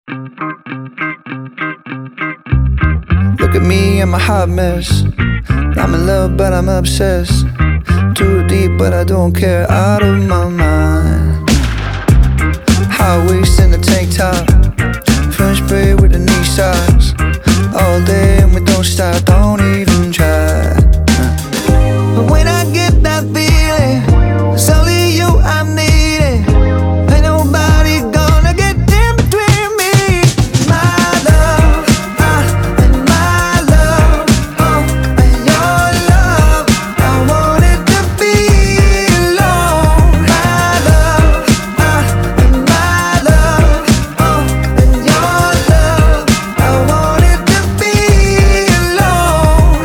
Look at me, I'm a hot mess. I'm in love, but I'm obsessed. Too deep, but I don't care. Out of my mind. High waist in the tank top, French braid with the knee socks. All day and we don't stop, don't even try. But when I get that feeling, it's only you I'm needing. Ain't nobody gonna get in between me. My love, and my love, and your love. I want it to be alone. My love, and my love, and your love. I want it to be alone.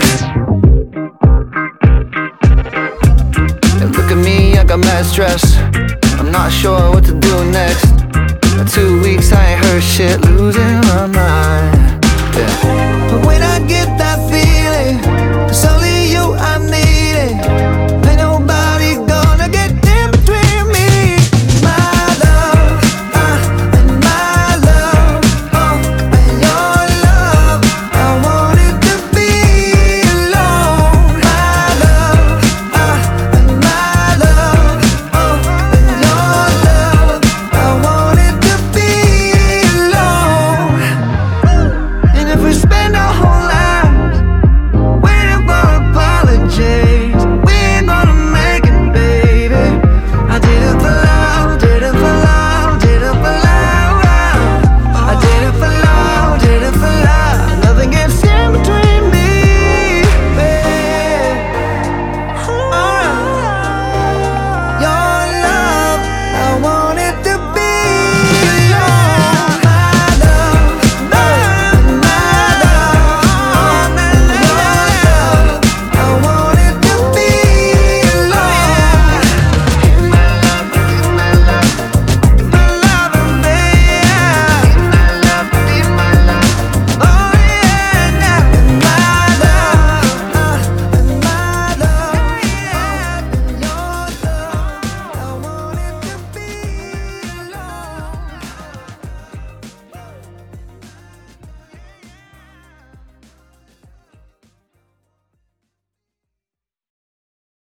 And look at me, I got mad stress. I'm not sure what to do next. 2 weeks I ain't heard shit, losing my mind.